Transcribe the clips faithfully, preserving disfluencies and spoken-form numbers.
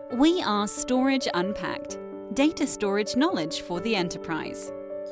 We are Storage Unpacked, data storage knowledge for the enterprise.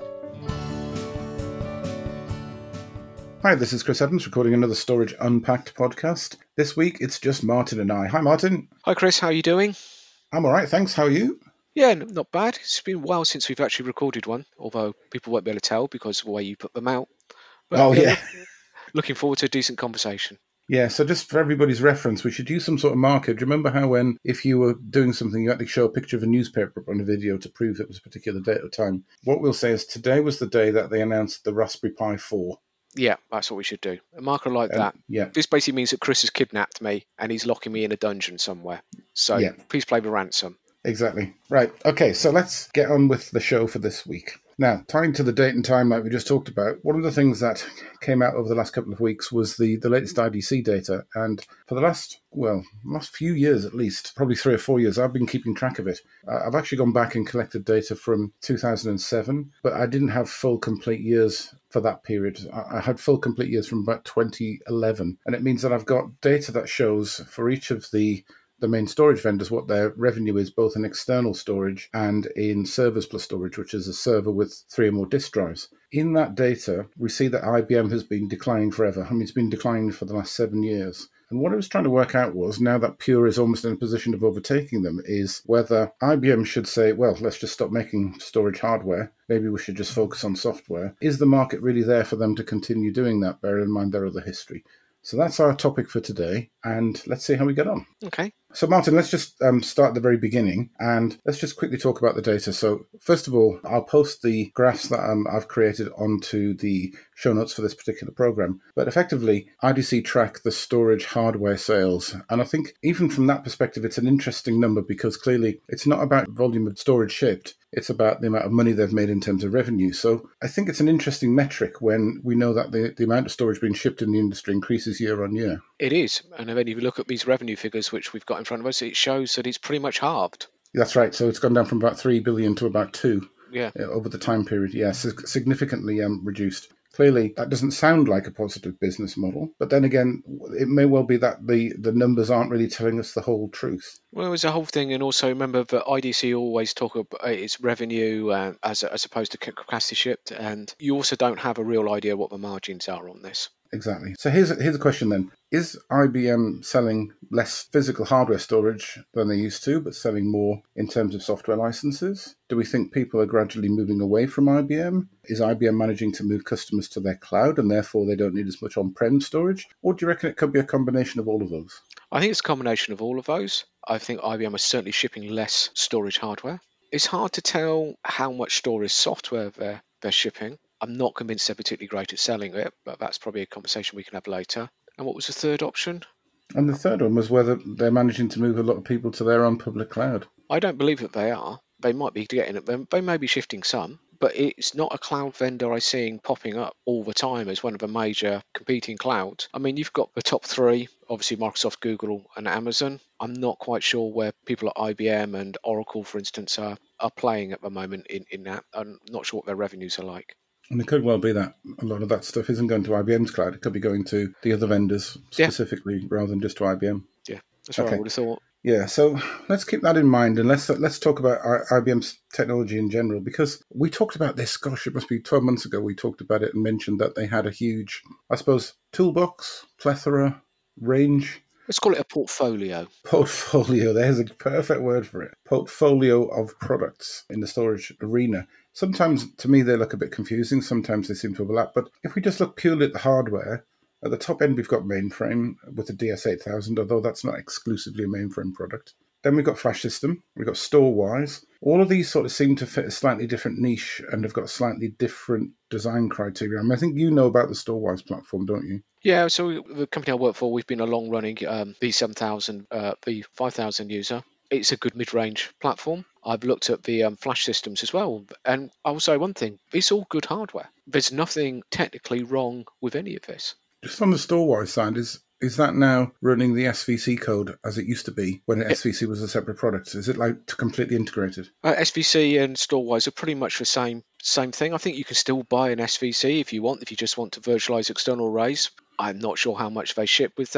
Hi, this is Chris Evans recording another Storage Unpacked podcast. This week it's just Martin and I. Hi, Martin. Hi, Chris. How are you doing? I'm all right, thanks. How are you? Yeah, n- not bad. It's been a while since we've actually recorded one, although people won't be able to tell because of the way you put them out. But Oh, yeah, yeah. look- looking forward to a decent conversation. Yeah, so just for everybody's reference, we should use some sort of marker. Do you remember how when, if you were doing something, you had to show a picture of a newspaper up on a video to prove it was a particular date or time? What we'll say is today was the day that they announced the Raspberry Pi four. Yeah, that's what we should do. A marker like Um, that. yeah, This basically means that Chris has kidnapped me and he's locking me in a dungeon somewhere. So Yeah. please play the ransom. exactly. Right, okay, so let's get on with the show for this week. Now, tying to the date and time like we just talked about, one of the things that came out over the last couple of weeks was the, the latest I D C data. And for the last, well, last few years at least, probably three or four years, I've been keeping track of it. Uh, I've actually gone back and collected data from two thousand seven, but I didn't have full complete years for that period. I, I had full complete years from about twenty eleven. And it means that I've got data that shows for each of the the main storage vendors what their revenue is, both in external storage and in servers plus storage, which is a server with three or more disk drives. In that data, we see that I B M has been declining forever. I mean, it's been declining for the last seven years. And what I was trying to work out was, now that Pure is almost in a position of overtaking them, is whether I B M should say, well, let's just stop making storage hardware. Maybe we should just focus on software. Is the market really there for them to continue doing that, bearing in mind their other history? So that's our topic for today, and let's see how we get on. Okay. So, Martin, let's just um, start at the very beginning, and let's just quickly talk about the data. So, first of all, I'll post the graphs that um, I've created onto the show notes for this particular program. But effectively, I D C track the storage hardware sales. And I think even from that perspective, it's an interesting number because clearly it's not about volume of storage shipped. It's about the amount of money they've made in terms of revenue. So I think it's an interesting metric when we know that the, the amount of storage being shipped in the industry increases year on year. It is. And then if you look at these revenue figures, which we've got in front of us, it shows that it's pretty much halved. That's right. So it's gone down from about three billion to about two. Yeah. uh, over the time period. Yes, yeah, significantly um, reduced. Clearly, that doesn't sound like a positive business model. But then again, it may well be that the, the numbers aren't really telling us the whole truth. Well, it was a whole thing, and also remember that I D C always talk about its revenue uh, as as opposed to capacity shipped, and you also don't have a real idea what the margins are on this. Exactly. So here's here's a question then: is I B M selling less physical hardware storage than they used to, but selling more in terms of software licenses? Do we think people are gradually moving away from I B M? Is I B M managing to move customers to their cloud, and therefore they don't need as much on-prem storage? Or do you reckon it could be a combination of all of those? I think it's a combination of all of those. I think I B M is certainly shipping less storage hardware. It's hard to tell how much storage software they're, they're shipping. I'm not convinced they're particularly great at selling it, but that's probably a conversation we can have later. And what was the third option? And the third one was whether they're managing to move a lot of people to their own public cloud. I don't believe that they are. They might be getting it. They may be shifting some, but it's not a cloud vendor I'm seeing popping up all the time as one of the major competing clouds. I mean, you've got the top three, obviously Microsoft, Google, and Amazon. I'm not quite sure where people at I B M and Oracle, for instance, are, are playing at the moment in, in that. I'm not sure what their revenues are like. And it could well be that a lot of that stuff isn't going to I B M's cloud. It could be going to the other vendors specifically yeah. rather than just to I B M. Yeah, that's what okay. I would have thought. Yeah, so let's keep that in mind, and let's let's talk about I B M's technology in general, because we talked about this, gosh, it must be twelve months ago we talked about it and mentioned that they had a huge, I suppose, toolbox, plethora, range. Let's call it a portfolio. Portfolio, there's a perfect word for it. Portfolio of products in the storage arena. Sometimes, to me, they look a bit confusing. Sometimes they seem to overlap. But if we just look purely at the hardware, at the top end, we've got mainframe with the D S eight thousand, although that's not exclusively a mainframe product. Then we've got flash system. We've got StoreWise. All of these sort of seem to fit a slightly different niche and have got slightly different design criteria. I mean, I think you know about the StoreWise platform, don't you? Yeah, so the company I work for, we've been a long-running um, V seven thousand, uh, V five thousand user. It's a good mid-range platform. I've looked at the um, flash systems as well. And I will say one thing, it's all good hardware. There's nothing technically wrong with any of this. Just on the StoreWise side, is is that now running the S V C code as it used to be when it, S V C was a separate product? Is it like completely integrated? Uh, S V C and StoreWise are pretty much the same same thing. I think you can still buy an S V C if you want, if you just want to virtualize external arrays. I'm not sure how much they ship with that.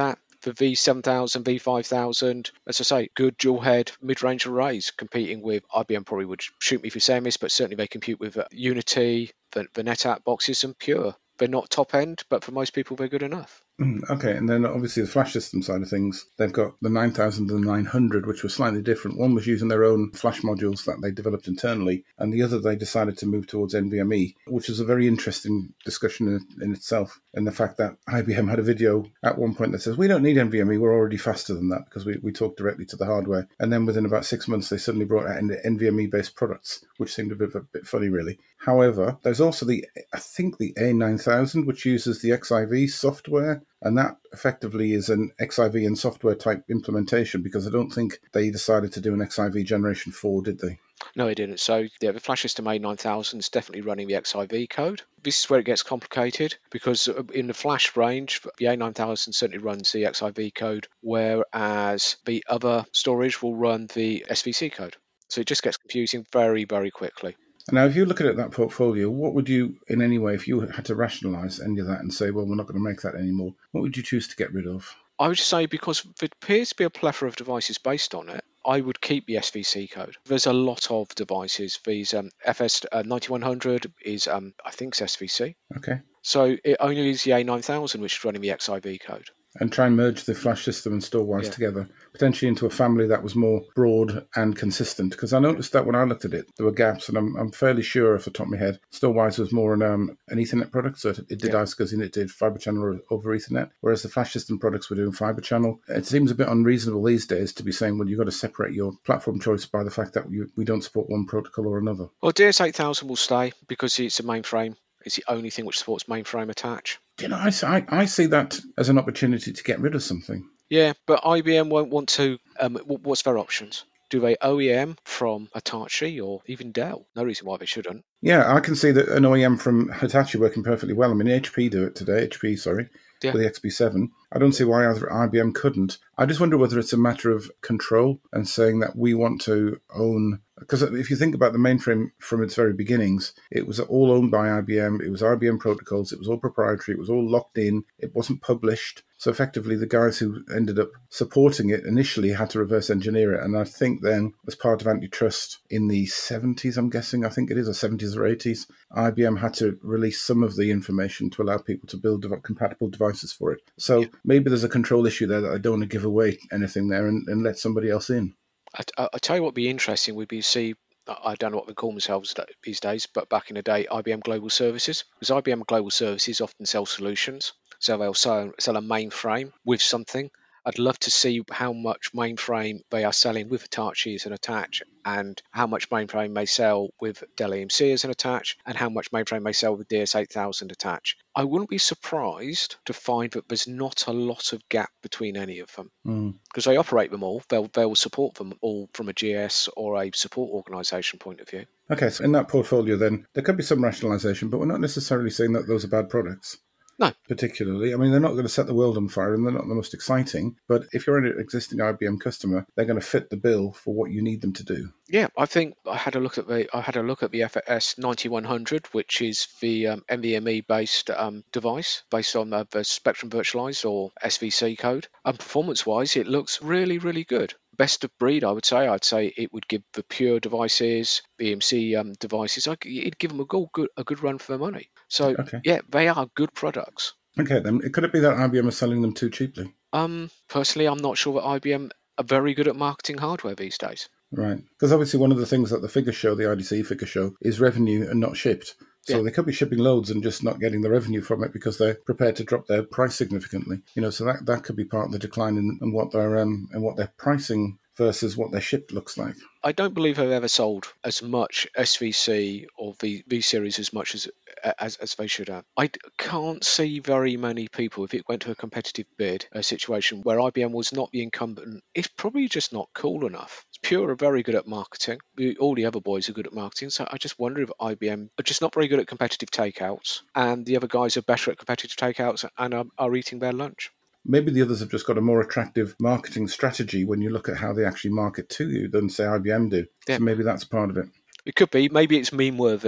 the V seven thousand, V five thousand, as I say, good dual head mid-range arrays competing with I B M. Probably would shoot me for saying this, but certainly they compete with uh, Unity, the, the NetApp boxes, and Pure. They're not top end, but for most people, they're good enough. Mm, okay, and then obviously the flash system side of things, they've got the nine thousand and the nine hundred, which was slightly different. One was using their own flash modules that they developed internally, and the other they decided to move towards NVMe, which is a very interesting discussion in, in itself. And the fact that I B M had a video at one point that says, we don't need NVMe, we're already faster than that, because we, we talk directly to the hardware. And then within about six months, they suddenly brought out NVMe-based products, which seemed a bit, a bit funny, really. However, there's also the, I think the A nine thousand, which uses the X I V software, and that effectively is an X I V and software type implementation, because I don't think they decided to do an X I V generation four, did they? No, it didn't. So yeah, the Flash System A nine thousand is definitely running the X I V code. This is where it gets complicated, because in the Flash range, the A nine thousand certainly runs the X I V code, whereas the other storage will run the S V C code. So it just gets confusing very, very quickly. Now, if you look at it, that portfolio, what would you, in any way, if you had to rationalise any of that and say, well, we're not going to make that anymore, what would you choose to get rid of? I would say, because there appears to be a plethora of devices based on it, I would keep the S V C code. There's a lot of devices. These um, F S ninety-one hundred is, um, I think, it's S V C. Okay. So it only is the A nine thousand which is running the X I V code. And try and merge the flash system and StoreWise Yeah. together, potentially into a family that was more broad and consistent. Because I noticed that when I looked at it, there were gaps, and I'm, I'm fairly sure, off the top of my head, StoreWise was more an, um, an Ethernet product, so it, it did Yeah. I S C S and it did fibre channel over Ethernet, whereas the flash system products were doing fibre channel. It seems a bit unreasonable these days to be saying, well, you've got to separate your platform choice by the fact that you, we don't support one protocol or another. Well, D S eight thousand will stay because it's a mainframe. It's the only thing which supports mainframe attach. You know, I, I, I see that as an opportunity to get rid of something. Yeah, but I B M won't want to. Um, what's their options? Do they O E M from Hitachi or even Dell? No reason why they shouldn't. Yeah, I can see that an O E M from Hitachi working perfectly well. I mean, H P do it today. H P, sorry, Yeah. with the X P seven. I don't see why either I B M couldn't. I just wonder whether it's a matter of control and saying that we want to own. Because if you think about the mainframe from its very beginnings, it was all owned by I B M. It was I B M protocols. It was all proprietary. It was all locked in. It wasn't published. So effectively, the guys who ended up supporting it initially had to reverse engineer it. And I think then, as part of antitrust in the seventies, I'm guessing, I think it is, or seventies or eighties, I B M had to release some of the information to allow people to build dev- compatible devices for it. So Yeah. maybe there's a control issue there that I don't want to give away anything there and, and let somebody else in. I, I, I tell you what would be interesting would be to see, I don't know what they call themselves these days, but back in the day, I B M Global Services. Because I B M Global Services often sell solutions. So they'll sell, sell a mainframe with something. I'd love to see how much mainframe they are selling with Hitachi as an attach, and how much mainframe they sell with Dell E M C as an attach, and how much mainframe they sell with D S eight thousand attach. I wouldn't be surprised to find that there's not a lot of gap between any of them. Mm. Because they operate them all, they'll, they'll support them all from a G S or a support organisation point of view. Okay, so in that portfolio then, there could be some rationalisation, but we're not necessarily saying that those are bad products. No. Particularly. I mean, they're not going to set the world on fire and they're not the most exciting, but if you're an existing I B M customer, they're going to fit the bill for what you need them to do. Yeah, I think I had a look at the I had a look at the F S ninety-one hundred, which is the um, NVMe based um, device based on uh, the Spectrum Virtualized or S V C code. And performance wise, it looks really, really good. Best of breed, I would say. I'd say it would give the Pure devices, E M C um, devices. I, it'd give them a good, good a good run for their money. So Okay. yeah, they are good products. Okay, then could it be that I B M is selling them too cheaply? Um, personally, I'm not sure that I B M are very good at marketing hardware these days. Right. Because obviously one of the things that the figures show, the I D C figures show, is revenue and not shipped. So Yeah. they could be shipping loads and just not getting the revenue from it because they're prepared to drop their price significantly. You know, so that, that could be part of the decline in, in what their um and what their pricing versus what their ship looks like. I don't believe I've ever sold as much S V C or V, V series as much as, as as they should have. I d- can't see very many people, if it went to a competitive bid, a situation where I B M was not the incumbent. It's probably just not cool enough. Pure are very good at marketing. The- All the other boys are good at marketing. So I just wonder if I B M are just not very good at competitive takeouts, and the other guys are better at competitive takeouts and are, are eating their lunch. Maybe the others have just got a more attractive marketing strategy when you look at how they actually market to you than, say, I B M do. Yeah. So maybe that's part of it. It could be. Maybe it's meme worthy.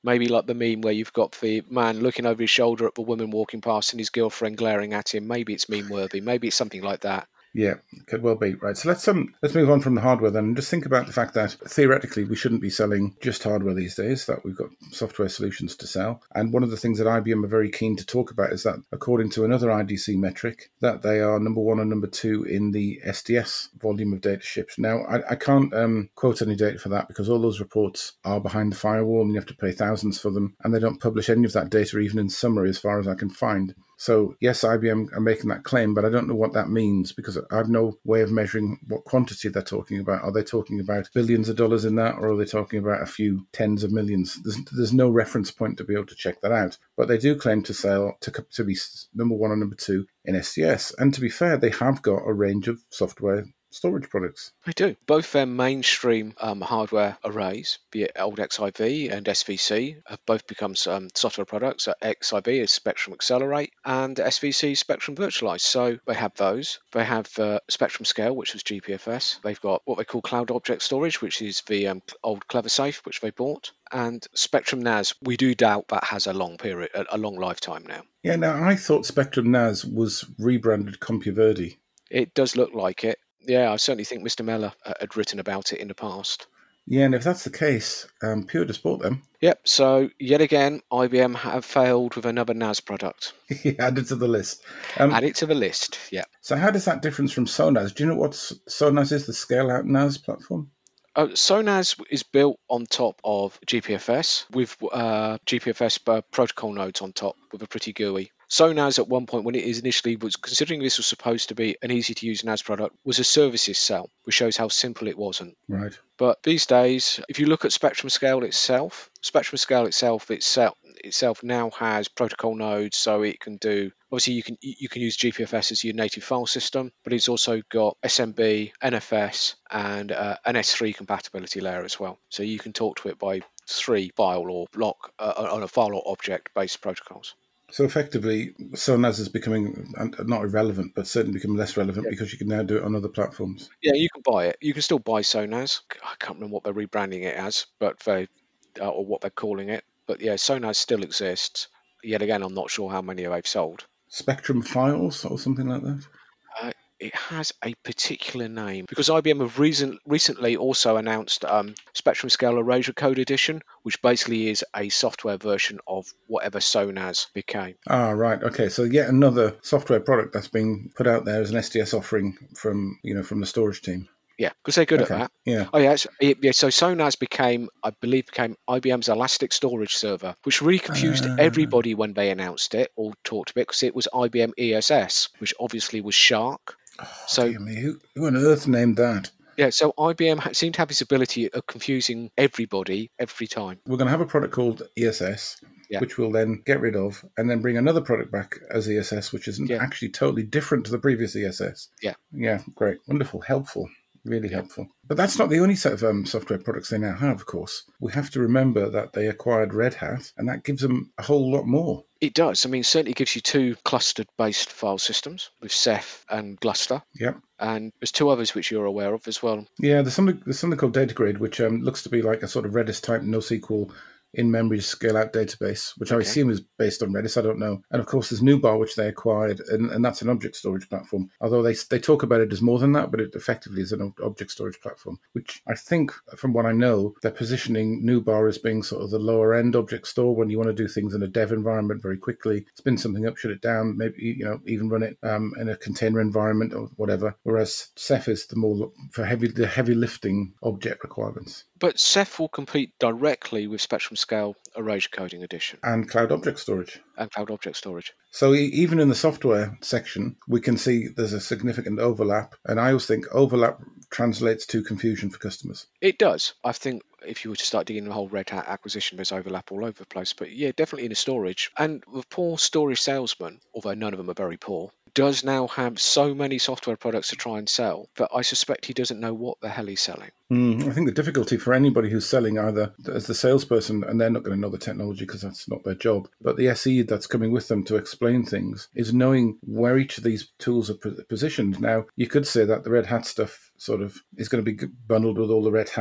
Maybe like the meme where you've got the man looking over his shoulder at the woman walking past and his girlfriend glaring at him. Maybe it's meme worthy. Maybe it's something like that. Yeah, could well be. Right, so let's um let's move on from the hardware then and just think about the fact that theoretically we shouldn't be selling just hardware these days, that we've got software solutions to sell. And one of the things that I B M are very keen to talk about is that according to another I D C metric, that they are number one and number two in the S D S volume of data shipped. Now, I, I can't um, quote any data for that because all those reports are behind the firewall and you have to pay thousands for them, and they don't publish any of that data even in summary as far as I can find. So, yes, I B M are making that claim, but I don't know what that means because I have no way of measuring what quantity they're talking about. Are they talking about billions of dollars in that, or are they talking about a few tens of millions? There's, there's no reference point to be able to check that out. But they do claim to sell, to, to be number one and number two in S D S. And to be fair, they have got a range of software storage products. They do. Both their mainstream um, hardware arrays, be it old X I V and S V C, have both become um, software products. So X I V is Spectrum Accelerate and S V C Spectrum Virtualize. So they have those. They have uh, Spectrum Scale, which was G P F S. They've got what they call Cloud Object Storage, which is the um, old CleverSafe, which they bought. And Spectrum N A S, we do doubt that has a long period, a, a long lifetime now. Yeah, now I thought Spectrum N A S was rebranded CompuVerde. It does look like it. Yeah, I certainly think Mister Mellor uh, had written about it in the past. Yeah, and if that's the case, um, Pure just bought them. Yep, so yet again, I B M have failed with another N A S product. Added to the list. Um, Add it to the list, yeah. So how does that difference from SONAS? Do you know what SONAS is, the scale-out N A S platform? Uh, SONAS is built on top of G P F S with uh, G P F S uh, protocol nodes on top with a pretty G U I. SONAS at one point, when it is initially was considering this was supposed to be an easy to use N A S product, was a services cell, which shows how simple it wasn't. Right. But these days, if you look at Spectrum Scale itself, Spectrum Scale itself itself itself now has protocol nodes, so it can do. Obviously, you can you can use G P F S as your native file system, but it's also got S M B, N F S, and uh, an S three compatibility layer as well. So you can talk to it by three file or block uh, on a file or object based protocols. So effectively, SONAS is becoming not irrelevant, but certainly becoming less relevant yeah. because you can now do it on other platforms. Yeah, you can buy it. You can still buy SONAS. I can't remember what they're rebranding it as, but they uh, or what they're calling it. But yeah, SONAS still exists. Yet again, I'm not sure how many they've sold. Spectrum Files or something like that? Uh, it has a particular name because I B M have recent, recently also announced um, Spectrum Scale Erasure Code Edition, which basically is a software version of whatever SONAS became. Ah, right. Okay, so yet another software product that's being put out there as an S D S offering from you know from the storage team. Yeah, because they're good okay. at that. Yeah. Oh yeah. So, yeah. So SONAS became, I believe, became I B M's Elastic Storage Server, which really confused uh... everybody when they announced it or talked about it because it was I B M E S S, which obviously was Shark. Oh, so dear me. Who, who on earth named that? Yeah, so I B M seemed to have this ability of confusing everybody every time. We're going to have a product called E S S, yeah. which we'll then get rid of, and then bring another product back as E S S, which is yeah. actually totally different to the previous E S S. Yeah. Yeah, great. Wonderful. Helpful. Really helpful. But that's not the only set of um, software products they now have, of course. We have to remember that they acquired Red Hat, and that gives them a whole lot more. It does. I mean, certainly gives you two clustered-based file systems with Ceph and Gluster. Yep. And there's two others which you're aware of as well. Yeah, there's something there's something called DataGrid, which um, looks to be like a sort of Redis-type NoSQL in-memory scale-out database, which okay. I assume is based on Redis. I don't know. And, of course, there's Nubar, which they acquired, and, and that's an object storage platform. Although they they talk about it as more than that, but it effectively is an object storage platform, which I think, from what I know, they're positioning Nubar as being sort of the lower-end object store when you want to do things in a dev environment very quickly. Spin something up, shut it down, maybe you know even run it um, in a container environment or whatever, whereas Ceph is the more for heavy the heavy lifting object requirements. But Ceph will compete directly with Spectrum Scale Erasure Coding Edition. And Cloud Object Storage. And Cloud Object Storage. So even in the software section, we can see there's a significant overlap. And I always think overlap translates to confusion for customers. It does. I think if you were to start digging the whole Red Hat acquisition, there's overlap all over the place. But yeah, definitely in the storage. And the poor storage salesman, although none of them are very poor, does now have so many software products to try and sell that I suspect he doesn't know what the hell he's selling. Mm, I think the difficulty for anybody who's selling either as the salesperson, and they're not going to know the technology because that's not their job, but the S E that's coming with them to explain things, is knowing where each of these tools are positioned. Now, you could say that the Red Hat stuff sort of is going to be bundled with all the Red Hat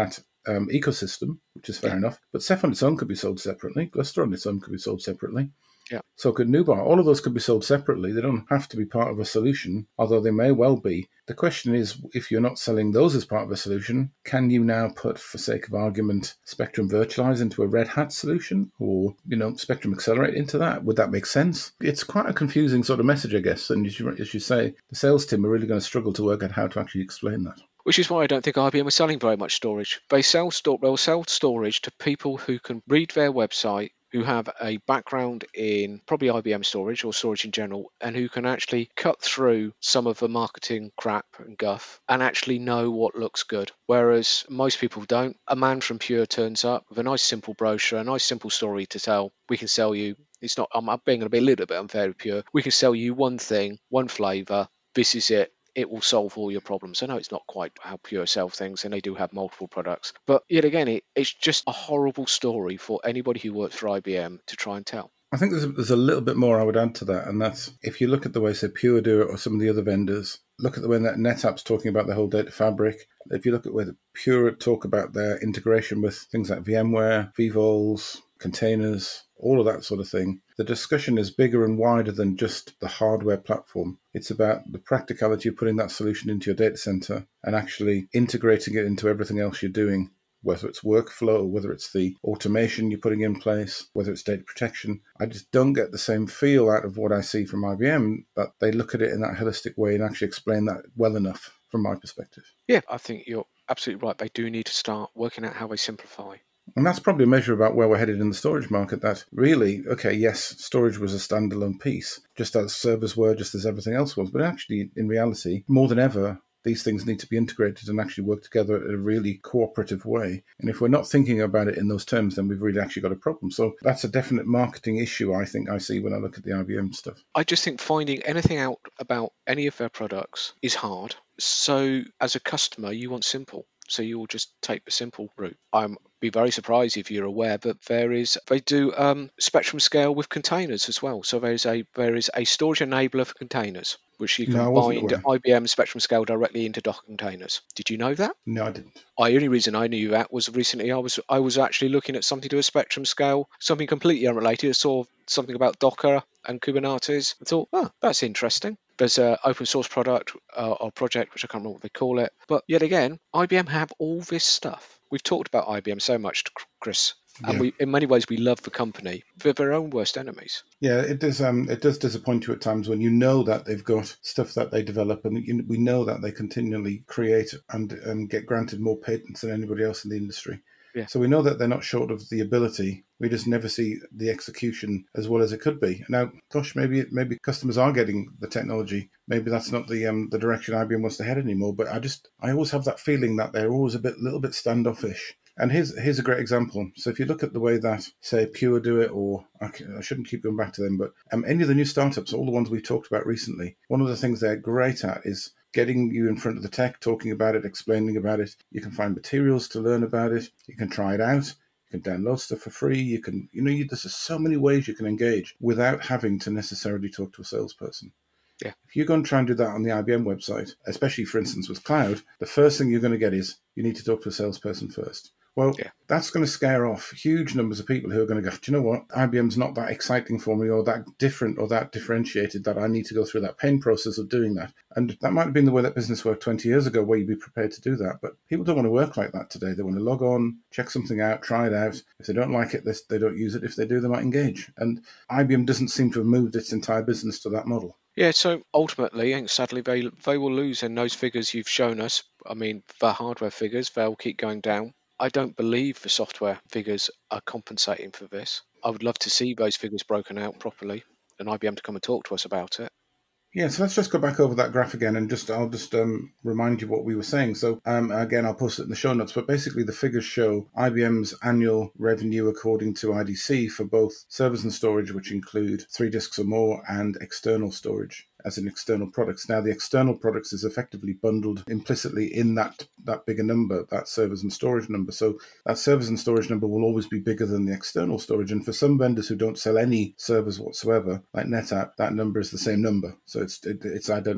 um, ecosystem, which is fair Yeah. enough. But Ceph on its own could be sold separately. Gluster on its own could be sold separately. Yeah. So could Nubar. All of those could be sold separately. They don't have to be part of a solution, although they may well be. The question is, if you're not selling those as part of a solution, can you now put, for sake of argument, Spectrum Virtualize into a Red Hat solution, or you know, Spectrum Accelerate into that? Would that make sense? It's quite a confusing sort of message, I guess. And as you, as you say, the sales team are really going to struggle to work out how to actually explain that. Which is why I don't think I B M are selling very much storage. They sell, sto- they'll sell storage to people who can read their website, who have a background in probably I B M storage or storage in general, and who can actually cut through some of the marketing crap and guff and actually know what looks good. Whereas most people don't. A man from Pure turns up with a nice simple brochure, a nice simple story to tell. We can sell you. It's not, I'm being going to be a little bit unfair with Pure. We can sell you one thing, one flavour. This is it. It will solve all your problems. I know it's not quite how Pure sell things, and they do have multiple products. But yet again, it, it's just a horrible story for anybody who works for I B M to try and tell. I think there's a, there's a little bit more I would add to that, and that's if you look at the way, say, Pure do it or some of the other vendors, look at the way that NetApp's talking about the whole data fabric. If you look at where the Pure talk about their integration with things like VMware, vVols, containers, all of that sort of thing, the discussion is bigger and wider than just the hardware platform. It's about the practicality of putting that solution into your data center and actually integrating it into everything else you're doing, whether it's workflow, whether it's the automation you're putting in place, whether it's data protection. I just don't get the same feel out of what I see from I B M, that they look at it in that holistic way and actually explain that well enough from my perspective. Yeah, I think you're absolutely right. They do need to start working out how they simplify. And that's probably a measure about where we're headed in the storage market, that really, okay, yes, storage was a standalone piece, just as servers were, just as everything else was. But actually, in reality, more than ever, these things need to be integrated and actually work together in a really cooperative way. And if we're not thinking about it in those terms, then we've really actually got a problem. So that's a definite marketing issue, I think, I see when I look at the I B M stuff. I just think finding anything out about any of their products is hard. So as a customer, you want simple. So you'll just take the simple route. I'm be very surprised if you're aware that there is they do um, Spectrum Scale with containers as well. So there's a there is a storage enabler for containers, which you can No, I wasn't bind aware. I B M Spectrum Scale directly into Docker containers. Did you know that? No, I didn't. I, the only reason I knew that was recently I was I was actually looking at something to do with Spectrum Scale, something completely unrelated. I saw something about Docker and Kubernetes. I thought, oh, that's interesting. There's an open source product uh, or project, which I can't remember what they call it. But yet again, I B M have all this stuff. We've talked about I B M so much, Chris, and Yeah. we, in many ways, we love the company. They're their own worst enemies. Yeah, it does. Um, it does disappoint you at times when you know that they've got stuff that they develop, and you, we know that they continually create and and get granted more patents than anybody else in the industry. Yeah. So we know that they're not short of the ability. We just never see the execution as well as it could be. Now, gosh, maybe maybe customers are getting the technology. Maybe that's not the um, the direction I B M wants to head anymore. But I just I always have that feeling that they're always a bit little bit standoffish. And here's here's a great example. So if you look at the way that, say, Pure do it, or I, I shouldn't keep going back to them, but um, any of the new startups, all the ones we've talked about recently, one of the things they're great at is getting you in front of the tech, talking about it, explaining about it. You can find materials to learn about it. You can try it out. You can download stuff for free. You can, you know, you, there's so many ways you can engage without having to necessarily talk to a salesperson. Yeah. If you go and try and do that on the I B M website, especially, for instance, with cloud, the first thing you're going to get is you need to talk to a salesperson first. Well, yeah. That's going to scare off huge numbers of people who are going to go, do you know what? I B M's not that exciting for me, or that different, or that differentiated, that I need to go through that pain process of doing that. And that might have been the way that business worked twenty years ago, where you'd be prepared to do that. But people don't want to work like that today. They want to log on, check something out, try it out. If they don't like it, they don't use it. If they do, they might engage. And I B M doesn't seem to have moved its entire business to that model. Yeah, so ultimately, and sadly, they they will lose in those figures you've shown us. I mean, the hardware figures, they'll keep going down. I don't believe the software figures are compensating for this. I would love to see those figures broken out properly and I B M to come and talk to us about it. Yeah, so let's just go back over that graph again, and just I'll just um, remind you what we were saying. So um, again, I'll post it in the show notes, but basically the figures show I B M's annual revenue according to I D C for both servers and storage, which include three disks or more, and external storage as in external products. Now, the external products is effectively bundled implicitly in that that bigger number, that servers and storage number. So that servers and storage number will always be bigger than the external storage. And for some vendors who don't sell any servers whatsoever, like NetApp, that number is the same number. So it's it, it's identical.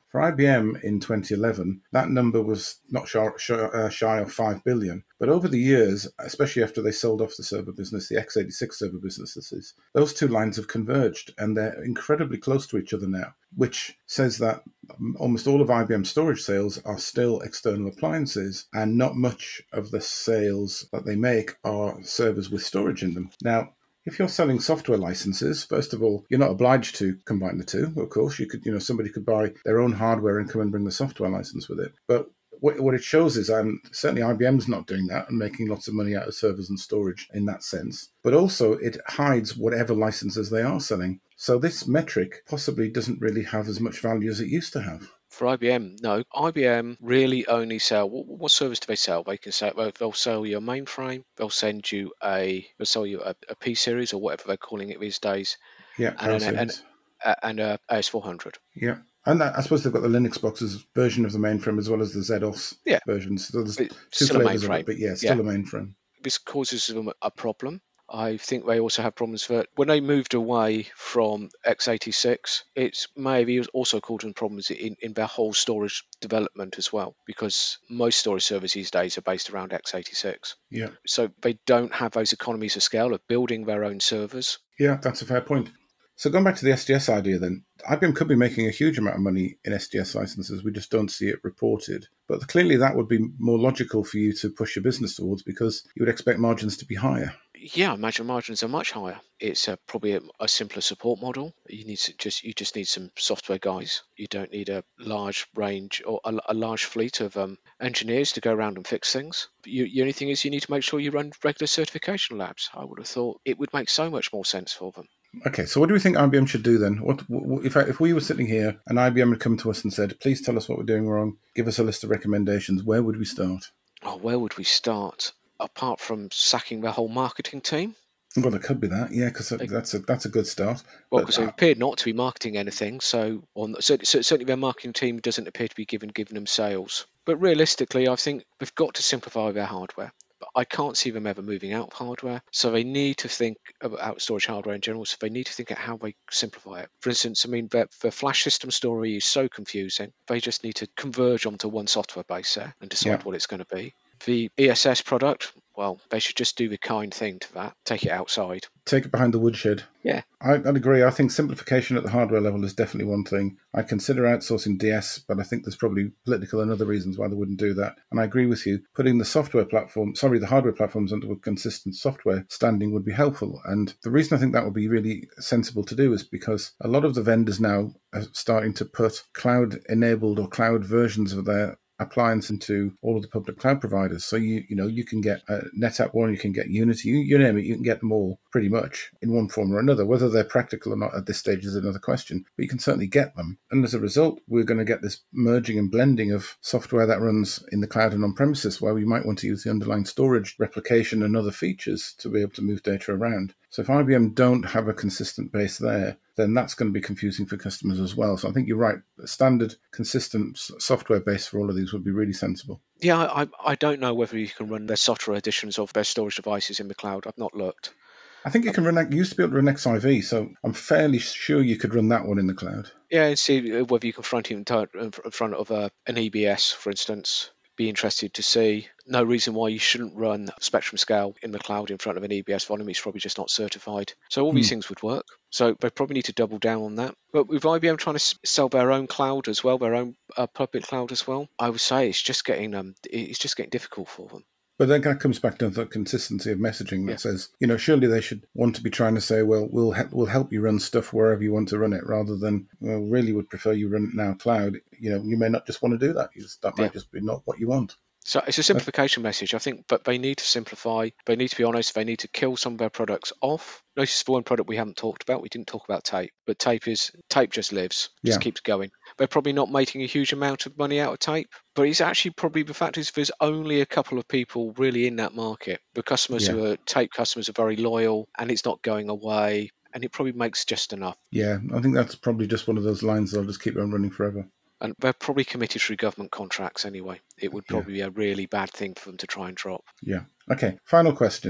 For I B M in twenty eleven, that number was not shy, shy, uh, shy of five billion. But over the years, especially after they sold off the server business, the x eighty-six server businesses, those two lines have converged and they're incredibly close to each other now, which says that almost all of I B M's storage sales are still external appliances, and not much of the sales that they make are servers with storage in them. Now, if you're selling software licenses, first of all, you're not obliged to combine the two. Of course, you could, you know, somebody could buy their own hardware and come and bring the software license with it. But what, what it shows is, um, certainly I B M's not doing that and making lots of money out of servers and storage in that sense. But also, it hides whatever licenses they are selling. So this metric possibly doesn't really have as much value as it used to have. For I B M, no. I B M really only sell, what, what service do they sell? They can sell, well, they'll sell you a mainframe, they'll send you a, they'll sell you a, a P series or whatever they're calling it these days. Yeah, and an, and, and a A S four hundred. Yeah. And that, I suppose they've got the Linux boxes version of the mainframe as well as the Z O S yeah. versions. So there's But two flavors of it, but yeah, still yeah. a mainframe. This causes them a problem. I think they also have problems for when they moved away from x eighty-six. It's maybe also causing problems in, in their whole storage development as well, because most storage servers these days are based around x eighty-six. Yeah. So they don't have those economies of scale of building their own servers. Yeah, that's a fair point. So going back to the S D S idea then, I B M could be making a huge amount of money in S D S licenses. We just don't see it reported. But clearly that would be more logical for you to push your business towards, because you would expect margins to be higher. Yeah, I imagine margins are much higher. It's a, probably a, a simpler support model. You need to just you just need some software guys. You don't need a large range or a, a large fleet of um, engineers to go around and fix things. You, the only thing is you need to make sure you run regular certification labs. I would have thought it would make so much more sense for them. Okay, so what do we think I B M should do then? What if I, if we were sitting here and I B M had come to us and said, "Please tell us what we're doing wrong. Give us a list of recommendations." Where would we start? Oh, where would we start? Apart from sacking the whole marketing team? Well, there could be that, yeah, because that's a that's a good start. Well, because they appeared not to be marketing anything, so on so, so certainly their marketing team doesn't appear to be giving giving them sales. But realistically, I think they've got to simplify their hardware. But I can't see them ever moving out of hardware. So they need to think about storage hardware in general. So they need to think at how they simplify it. For instance, I mean, the, the flash system story is so confusing. They just need to converge onto one software base there and decide yeah. what it's going to be. The E S S product, well, they should just do the kind thing to that. Take it outside. Take it behind the woodshed. Yeah. I, I'd agree. I think simplification at the hardware level is definitely one thing. I consider outsourcing D S, but I think there's probably political and other reasons why they wouldn't do that. And I agree with you. Putting the software platform, sorry, the hardware platforms under a consistent software standing would be helpful. And the reason I think that would be really sensible to do is because a lot of the vendors now are starting to put cloud-enabled or cloud versions of their appliance into all of the public cloud providers. So you you know you can get uh, NetApp One, you can get Unity, you, you name it, you can get them all pretty much in one form or another. Whether they're practical or not at this stage is another question, but you can certainly get them. And as a result, we're going to get this merging and blending of software that runs in the cloud and on premises, where we might want to use the underlying storage, replication, and other features to be able to move data around. So if I B M don't have a consistent base there, then that's going to be confusing for customers as well. So I think you're right. A standard, consistent software base for all of these would be really sensible. Yeah, I I don't know whether you can run their software editions of their storage devices in the cloud. I've not looked. I think you can run. You used to be able to run X I V, so I'm fairly sure you could run that one in the cloud. Yeah, and see whether you can front it in front of a, an E B S, for instance. Be interested to see. No reason why you shouldn't run Spectrum Scale in the cloud in front of an E B S volume. It's probably just not certified. So all hmm. these things would work. So they probably need to double down on that. But with I B M trying to sell their own cloud as well, their own uh, public cloud as well, I would say it's just getting um, it's just getting difficult for them. But then that comes back to the consistency of messaging that yeah. says, you know, surely they should want to be trying to say, well, we'll help, we'll help you run stuff wherever you want to run it, rather than, well, really would prefer you run it now cloud. You know, you may not just want to do that. Just, that might yeah. just be not what you want. So it's a simplification uh, message, I think, but they need to simplify. They need to be honest. They need to kill some of their products off. Notice the one product we haven't talked about. We didn't talk about tape, but tape is tape just lives, just yeah. keeps going. They're probably not making a huge amount of money out of tape, but it's actually probably the fact is there's only a couple of people really in that market. The customers yeah. who are tape customers are very loyal, and it's not going away, and it probably makes just enough. Yeah, I think that's probably just one of those lines that'll just keep on running forever. And they're probably committed through government contracts anyway. It would probably yeah. be a really bad thing for them to try and drop. Yeah. Okay. Final question then.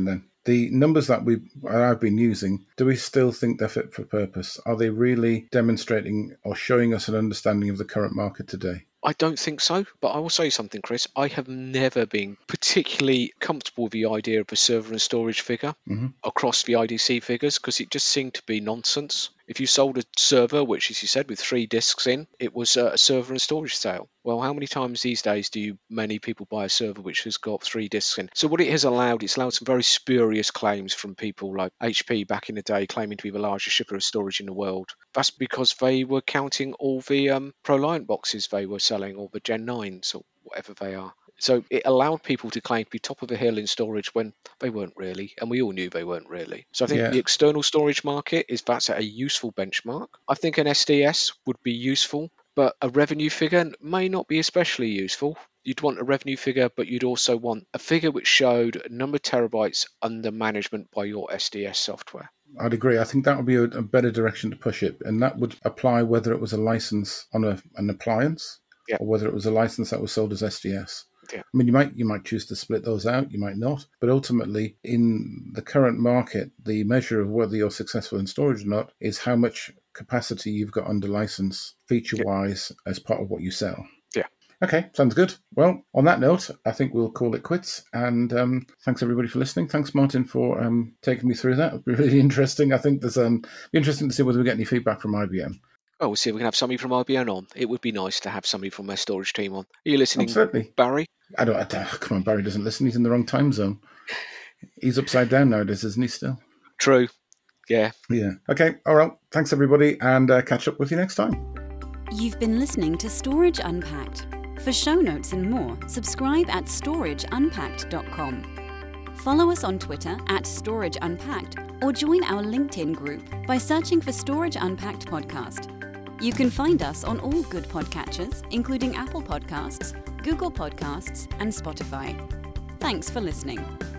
the numbers that we I've been using, do we still think they're fit for purpose? Are they really demonstrating or showing us an understanding of the current market today? I don't think so, but I will say something, Chris. I have never been particularly comfortable with the idea of a server and storage figure mm-hmm. across the I D C figures, because it just seemed to be nonsense. If you sold a server, which, as you said, with three discs in, it was a server and storage sale. Well, how many times these days do you many people buy a server which has got three discs in? So what it has allowed, it's allowed some very spurious claims from people like H P back in the day, claiming to be the largest shipper of storage in the world. That's because they were counting all the um, ProLiant boxes they were selling, or the Gen nines, or whatever they are. So it allowed people to claim to be top of the hill in storage when they weren't really, and we all knew they weren't really. So I think Yeah. the external storage market is that's a useful benchmark. I think an S D S would be useful, but a revenue figure may not be especially useful. You'd want a revenue figure, but you'd also want a figure which showed a number of terabytes under management by your S D S software. I'd agree. I think that would be a, a better direction to push it, and that would apply whether it was a license on a, an appliance yeah. or whether it was a license that was sold as S D S. Yeah. I mean, you might you might choose to split those out, you might not, but ultimately, in the current market, the measure of whether you're successful in storage or not is how much capacity you've got under license, feature-wise, yeah. as part of what you sell. Yeah. Okay, sounds good. Well, on that note, I think we'll call it quits. And um, thanks everybody for listening. Thanks, Martin, for um, taking me through that. It'll be really interesting. I think there's um, be interesting to see whether we get any feedback from I B M. Oh, we'll see if we can have somebody from I B M on. It would be nice to have somebody from their storage team on. Are you listening, oh, certainly. Barry? I don't, I don't. Come on, Barry doesn't listen. He's in the wrong time zone. He's upside down nowadays, isn't he still? True. Yeah. Yeah. Okay. All right. Thanks, everybody, and uh, catch up with you next time. You've been listening to Storage Unpacked. For show notes and more, subscribe at storage unpacked dot com. Follow us on Twitter at Storage Unpacked, or join our LinkedIn group by searching for Storage Unpacked Podcast. You can find us on all good podcatchers, including Apple Podcasts, Google Podcasts, and Spotify. Thanks for listening.